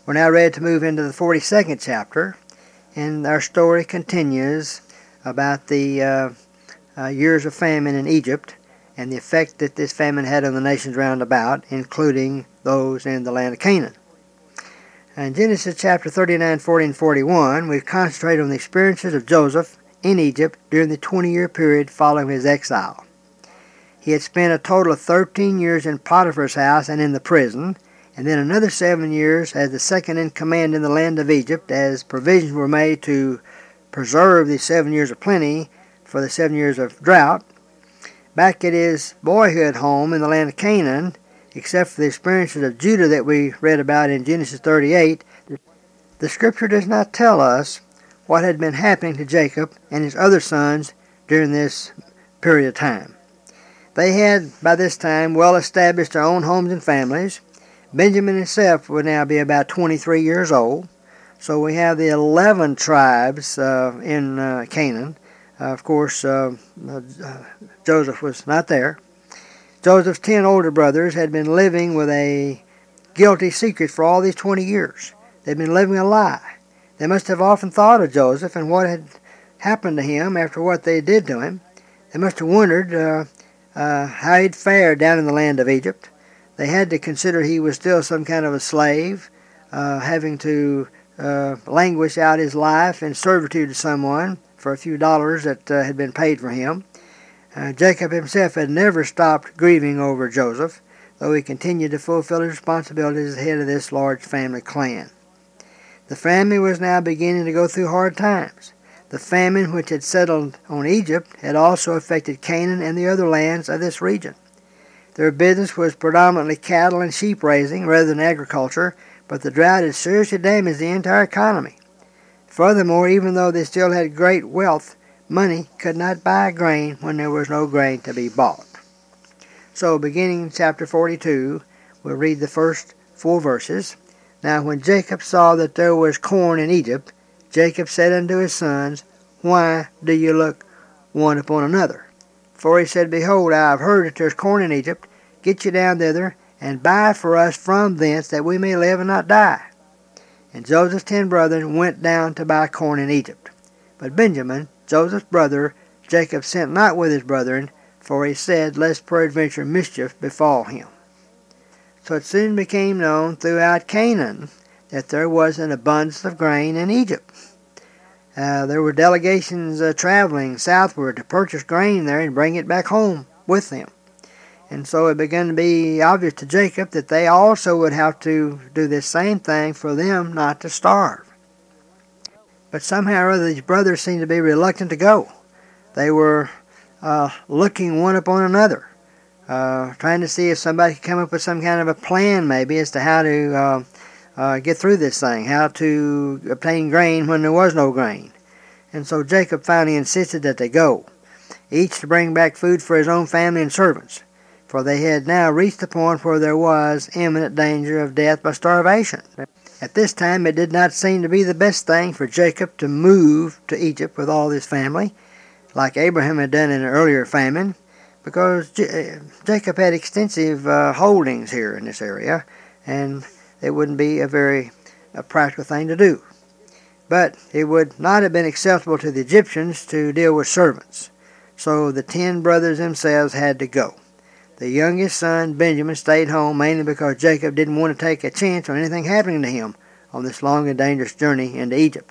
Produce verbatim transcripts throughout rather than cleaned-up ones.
We're now ready to move into the forty-second chapter, and our story continues about the uh, uh, years of famine in Egypt and the effect that this famine had on the nations round about, including those in the land of Canaan. In Genesis chapter thirty-nine, forty, and forty-one, we've concentrated on the experiences of Joseph in Egypt during the twenty-year period following his exile. He had spent a total of thirteen years in Potiphar's house and in the prison, and then another seven years as the second in command in the land of Egypt, as provisions were made to preserve the seven years of plenty for the seven years of drought. Back at his boyhood home in the land of Canaan, except for the experiences of Judah that we read about in Genesis thirty-eight, the scripture does not tell us what had been happening to Jacob and his other sons during this period of time. They had, by this time, well established their own homes and families. Benjamin himself would now be about twenty-three years old. So we have the eleven tribes uh, in uh, Canaan. Uh, of course, uh, uh, Joseph was not there. Joseph's ten older brothers had been living with a guilty secret for all these twenty years. They'd been living a lie. They must have often thought of Joseph and what had happened to him after what they did to him. They must have wondered uh, uh, how he'd fared down in the land of Egypt. They had to consider he was still some kind of a slave, uh, having to uh, languish out his life in servitude to someone for a few dollars that uh, had been paid for him. Uh, Jacob himself had never stopped grieving over Joseph, though he continued to fulfill his responsibilities as head of this large family clan. The family was now beginning to go through hard times. The famine which had settled on Egypt had also affected Canaan and the other lands of this region. Their business was predominantly cattle and sheep raising rather than agriculture, but the drought had seriously damaged the entire economy. Furthermore, even though they still had great wealth, money could not buy grain when there was no grain to be bought. So, beginning in chapter forty-two, we'll read the first four verses. Now when Jacob saw that there was corn in Egypt, Jacob said unto his sons, Why do you look one upon another? For he said, Behold, I have heard that there is corn in Egypt. Get you down thither, and buy for us from thence, that we may live and not die. And Joseph's ten brethren went down to buy corn in Egypt. But Benjamin, Joseph's brother, Jacob sent not with his brethren, for he said, Lest peradventure mischief befall him. So it soon became known throughout Canaan that there was an abundance of grain in Egypt. Uh, there were delegations uh, traveling southward to purchase grain there and bring it back home with them. And so it began to be obvious to Jacob that they also would have to do this same thing for them not to starve. But somehow or other these brothers seemed to be reluctant to go. They were uh, looking one upon another, uh, trying to see if somebody could come up with some kind of a plan maybe as to how to uh, Uh, get through this thing, how to obtain grain when there was no grain. And so Jacob finally insisted that they go, each to bring back food for his own family and servants, for they had now reached the point where there was imminent danger of death by starvation. At this time it did not seem to be the best thing for Jacob to move to Egypt with all his family, like Abraham had done in an earlier famine, because J- Jacob had extensive uh, holdings here in this area, and it wouldn't be a very a practical thing to do. But it would not have been acceptable to the Egyptians to deal with servants. So the ten brothers themselves had to go. The youngest son, Benjamin, stayed home mainly because Jacob didn't want to take a chance on anything happening to him on this long and dangerous journey into Egypt.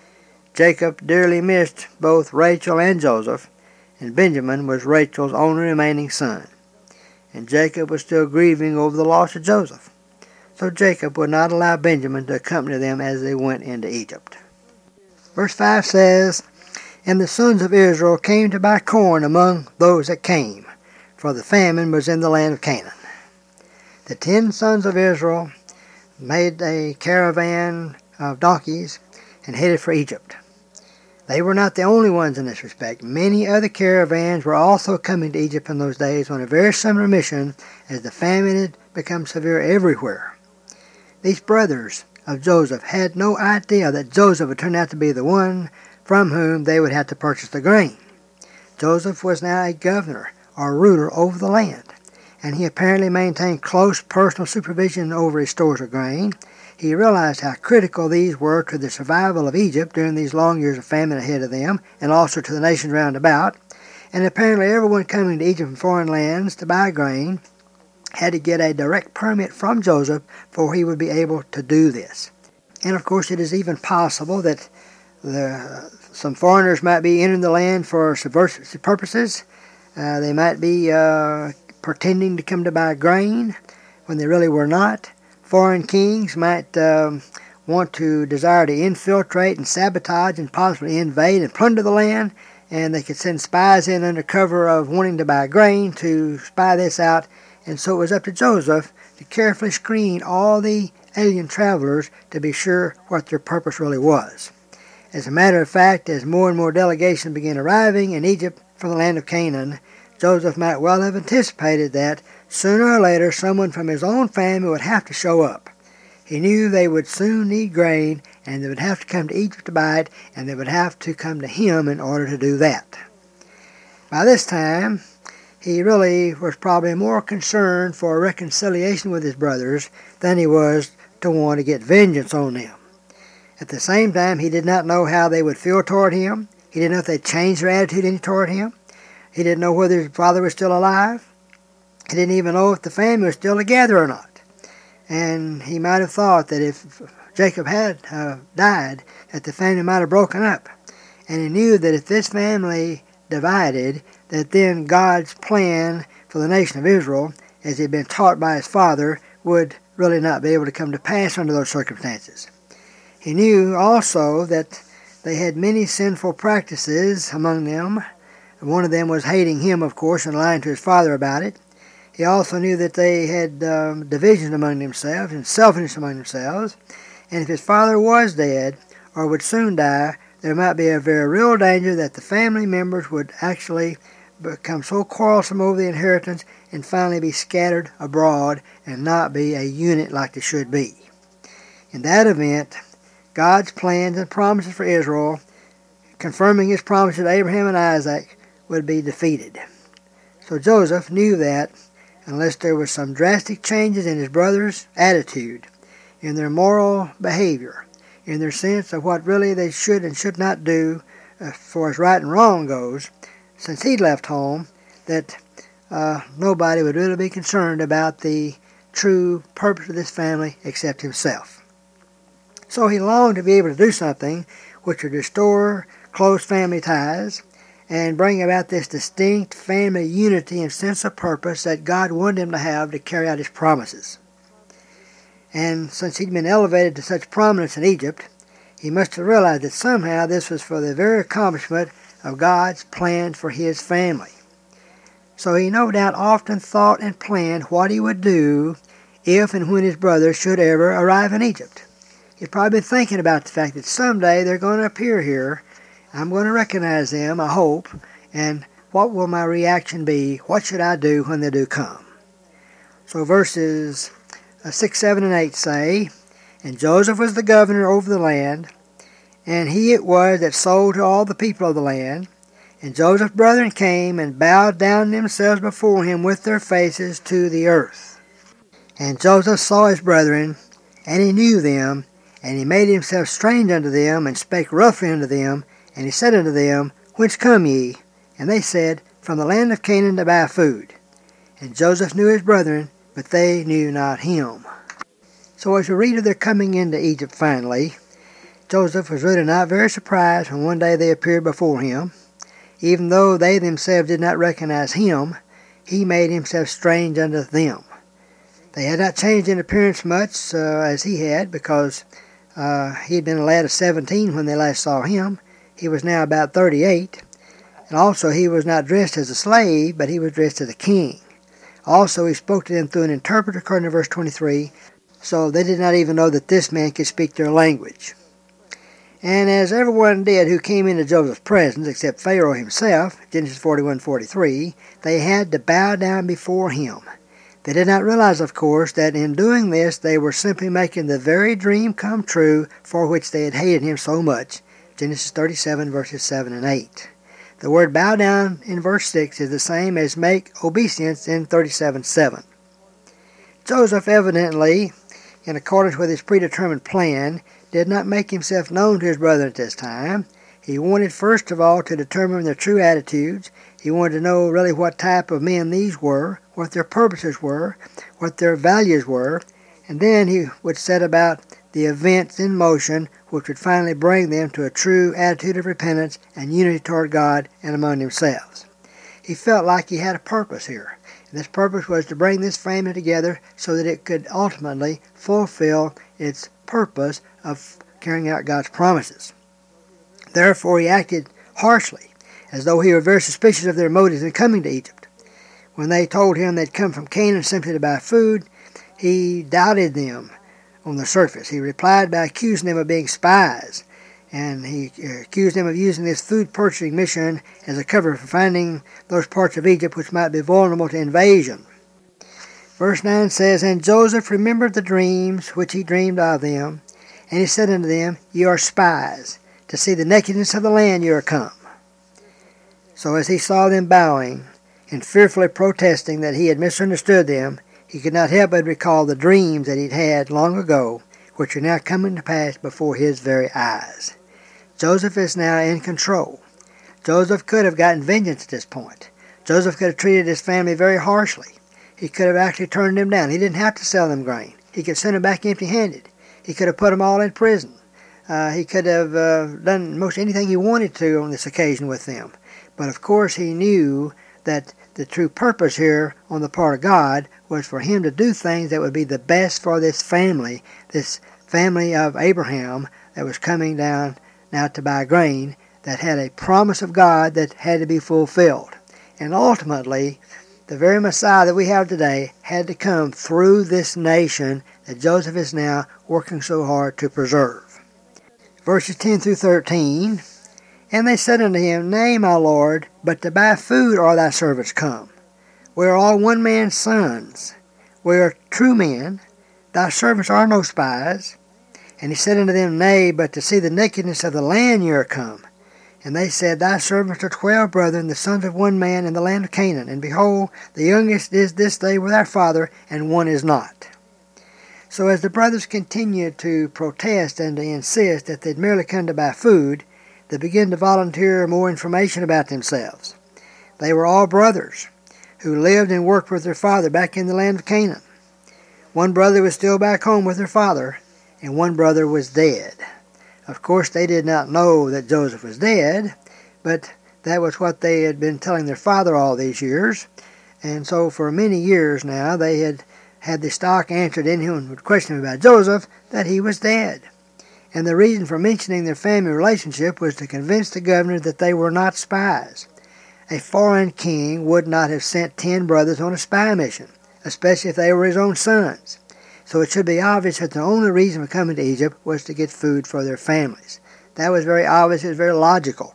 Jacob dearly missed both Rachel and Joseph, and Benjamin was Rachel's only remaining son. And Jacob was still grieving over the loss of Joseph. So Jacob would not allow Benjamin to accompany them as they went into Egypt. Verse five says, And the sons of Israel came to buy corn among those that came, for the famine was in the land of Canaan. The ten sons of Israel made a caravan of donkeys and headed for Egypt. They were not the only ones in this respect. Many other caravans were also coming to Egypt in those days on a very similar mission, as the famine had become severe everywhere. These brothers of Joseph had no idea that Joseph would turn out to be the one from whom they would have to purchase the grain. Joseph was now a governor or ruler over the land, and he apparently maintained close personal supervision over his stores of grain. He realized how critical these were to the survival of Egypt during these long years of famine ahead of them, and also to the nations round about. And apparently everyone coming to Egypt from foreign lands to buy grain had to get a direct permit from Joseph before he would be able to do this. And of course it is even possible that the, some foreigners might be entering the land for subversive purposes. Uh, they might be uh, pretending to come to buy grain when they really were not. Foreign kings might um, want to desire to infiltrate and sabotage and possibly invade and plunder the land, and they could send spies in under cover of wanting to buy grain to spy this out. And so it was up to Joseph to carefully screen all the alien travelers to be sure what their purpose really was. As a matter of fact, as more and more delegations began arriving in Egypt from the land of Canaan, Joseph might well have anticipated that sooner or later someone from his own family would have to show up. He knew they would soon need grain, and they would have to come to Egypt to buy it, and they would have to come to him in order to do that. By this time, he really was probably more concerned for a reconciliation with his brothers than he was to want to get vengeance on them. At the same time, he did not know how they would feel toward him. He didn't know if they'd change their attitude any toward him. He didn't know whether his father was still alive. He didn't even know if the family was still together or not. And he might have thought that if Jacob had uh, died, that the family might have broken up. And he knew that if this family divided, that then God's plan for the nation of Israel, as he had been taught by his father, would really not be able to come to pass under those circumstances. He knew also that they had many sinful practices among them. One of them was hating him, of course, and lying to his father about it. He also knew that they had um, division among themselves and selfishness among themselves. And if his father was dead or would soon die, there might be a very real danger that the family members would actually become so quarrelsome over the inheritance and finally be scattered abroad and not be a unit like they should be. In that event, God's plans and promises for Israel, confirming his promises to Abraham and Isaac, would be defeated. So Joseph knew that unless there were some drastic changes in his brothers' attitude, in their moral behavior, in their sense of what really they should and should not do as far as right and wrong goes, since he'd left home, that uh, nobody would really be concerned about the true purpose of this family except himself. So he longed to be able to do something which would restore close family ties and bring about this distinct family unity and sense of purpose that God wanted him to have to carry out his promises. And since he'd been elevated to such prominence in Egypt, he must have realized that somehow this was for the very accomplishment of God's plan for his family. So he no doubt often thought and planned what he would do if and when his brothers should ever arrive in Egypt. He'd probably been thinking about the fact that someday they're going to appear here. I'm going to recognize them, I hope, and what will my reaction be? What should I do when they do come? So verses uh, six, seven, and eight say, "And Joseph was the governor over the land, and he it was that sold to all the people of the land. And Joseph's brethren came and bowed down themselves before him with their faces to the earth. And Joseph saw his brethren, and he knew them, and he made himself strange unto them, and spake roughly unto them. And he said unto them, Whence come ye? And they said, From the land of Canaan to buy food. And Joseph knew his brethren, but they knew not him." So as we read of their coming into Egypt finally, Joseph was really not very surprised when one day they appeared before him. Even though they themselves did not recognize him, he made himself strange unto them. They had not changed in appearance much uh, as he had, because uh, he had been a lad of seventeen when they last saw him. He was now about thirty-eight. And also he was not dressed as a slave, but he was dressed as a king. Also he spoke to them through an interpreter, according to verse twenty-three, so they did not even know that this man could speak their language. And as everyone did who came into Joseph's presence, except Pharaoh himself, Genesis forty-one forty-three, they had to bow down before him. They did not realize, of course, that in doing this they were simply making the very dream come true for which they had hated him so much. Genesis thirty-seven verses seven and eight. The word bow down in verse six is the same as make obeisance in thirty-seven seven. Joseph evidently, in accordance with his predetermined plan, did not make himself known to his brethren at this time. He wanted first of all to determine their true attitudes. He wanted to know really what type of men these were, what their purposes were, what their values were, and then he would set about the events in motion which would finally bring them to a true attitude of repentance and unity toward God and among themselves. He felt like he had a purpose here, and this purpose was to bring this family together so that it could ultimately fulfill its purpose of carrying out God's promises. Therefore he acted harshly, as though he were very suspicious of their motives in coming to Egypt. When they told him they'd come from Canaan simply to buy food, he doubted them on the surface. He replied by accusing them of being spies, and he accused them of using this food purchasing mission as a cover for finding those parts of Egypt which might be vulnerable to invasion. Verse nine says, And Joseph remembered the dreams which he dreamed of them, and he said unto them, Ye are spies, to see the nakedness of the land ye are come. So as he saw them bowing and fearfully protesting that he had misunderstood them, he could not help but recall the dreams that he'd had long ago, which are now coming to pass before his very eyes. Joseph is now in control. Joseph could have gotten vengeance at this point. Joseph could have treated his family very harshly. He could have actually turned them down. He didn't have to sell them grain. He could send them back empty-handed. He could have put them all in prison. Uh, he could have uh, done most anything he wanted to on this occasion with them. But of course he knew that the true purpose here on the part of God was for him to do things that would be the best for this family, this family of Abraham that was coming down now to buy grain, that had a promise of God that had to be fulfilled. And ultimately, the very Messiah that we have today had to come through this nation that Joseph is now working so hard to preserve. Verses ten through thirteen, And they said unto him, Nay, my Lord, but to buy food are thy servants come. We are all one man's sons. We are true men. Thy servants are no spies. And he said unto them, Nay, but to see the nakedness of the land ye are come. And they said, Thy servants are twelve brethren, the sons of one man in the land of Canaan. And behold, the youngest is this day with our father, and one is not. So as the brothers continued to protest and to insist that they'd merely come to buy food, they began to volunteer more information about themselves. They were all brothers who lived and worked with their father back in the land of Canaan. One brother was still back home with their father, and one brother was dead. Of course, they did not know that Joseph was dead, but that was what they had been telling their father all these years. And so for many years now, they had had the stock answered anyone would question him about Joseph that he was dead. And the reason for mentioning their family relationship was to convince the governor that they were not spies. A foreign king would not have sent ten brothers on a spy mission, especially if they were his own sons. So it should be obvious that the only reason for coming to Egypt was to get food for their families. That was very obvious, it was very logical.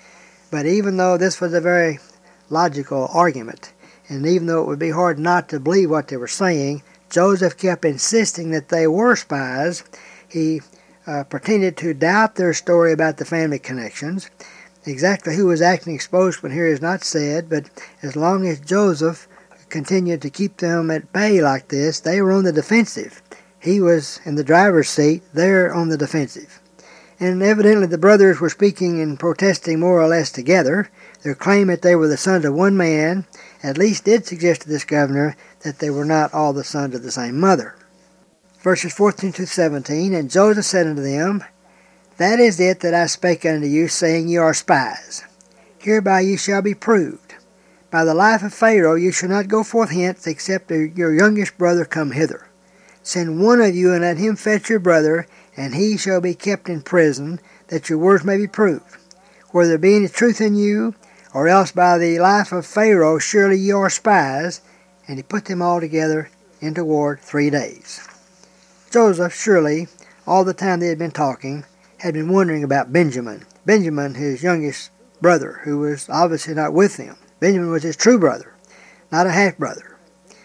But even though this was a very logical argument, and even though it would be hard not to believe what they were saying, Joseph kept insisting that they were spies. He uh, pretended to doubt their story about the family connections. Exactly who was acting exposed when here is not said, but as long as Joseph continued to keep them at bay like this, they were on the defensive. He was in the driver's seat, they're on the defensive. And evidently the brothers were speaking and protesting more or less together. Their claim that they were the sons of one man at least did suggest to this governor that they were not all the sons of the same mother. Verses fourteen to seventeen, And Joseph said unto them, That is it that I spake unto you, saying, Ye are spies. Hereby ye shall be proved. By the life of Pharaoh you shall not go forth hence, except your youngest brother come hither. Send one of you, and let him fetch your brother, and he shall be kept in prison, that your words may be proved. Whether there be any truth in you, or else by the life of Pharaoh surely ye are spies. And he put them all together into ward three days. Joseph, surely, all the time they had been talking, had been wondering about Benjamin. Benjamin, his youngest brother, who was obviously not with them. Benjamin was his true brother, not a half-brother.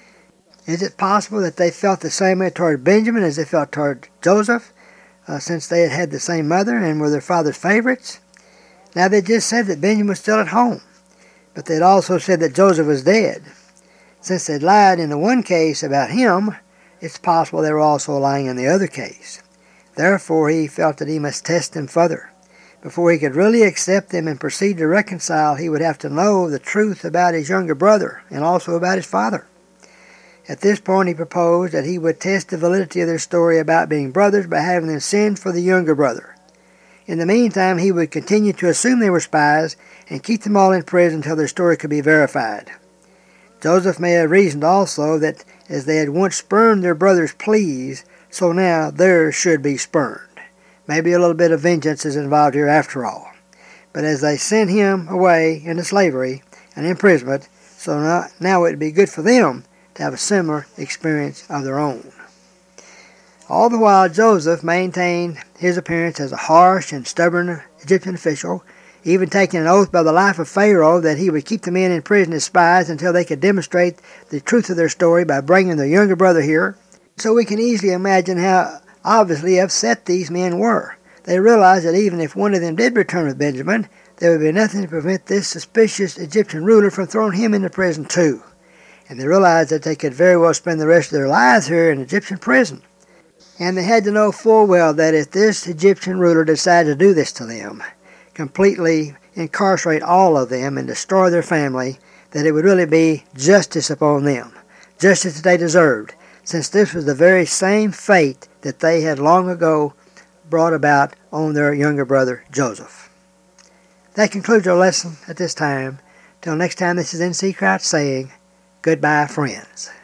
Is it possible that they felt the same way toward Benjamin as they felt toward Joseph, uh, since they had had the same mother and were their father's favorites? Now they just said that Benjamin was still at home, but they'd also said that Joseph was dead. Since they'd lied in the one case about him, it's possible they were also lying in the other case. Therefore he felt that he must test them further. Before he could really accept them and proceed to reconcile, he would have to know the truth about his younger brother and also about his father. At this point he proposed that he would test the validity of their story about being brothers by having them send for the younger brother. In the meantime, he would continue to assume they were spies and keep them all in prison until their story could be verified. Joseph may have reasoned also that as they had once spurned their brother's pleas, so now theirs should be spurned. Maybe a little bit of vengeance is involved here after all. But as they sent him away into slavery and imprisonment, so now, now it would be good for them to have a similar experience of their own. All the while, Joseph maintained his appearance as a harsh and stubborn Egyptian official, even taking an oath by the life of Pharaoh that he would keep the men in prison as spies until they could demonstrate the truth of their story by bringing their younger brother here. So we can easily imagine how obviously upset these men were. They realized that even if one of them did return with Benjamin, there would be nothing to prevent this suspicious Egyptian ruler from throwing him into prison too. And they realized that they could very well spend the rest of their lives here in Egyptian prison. And they had to know full well that if this Egyptian ruler decided to do this to them, completely incarcerate all of them and destroy their family, that it would really be justice upon them, justice that they deserved, since this was the very same fate that they had long ago brought about on their younger brother Joseph. That concludes our lesson at this time. Till next time, this is N C Crouch saying, goodbye, friends.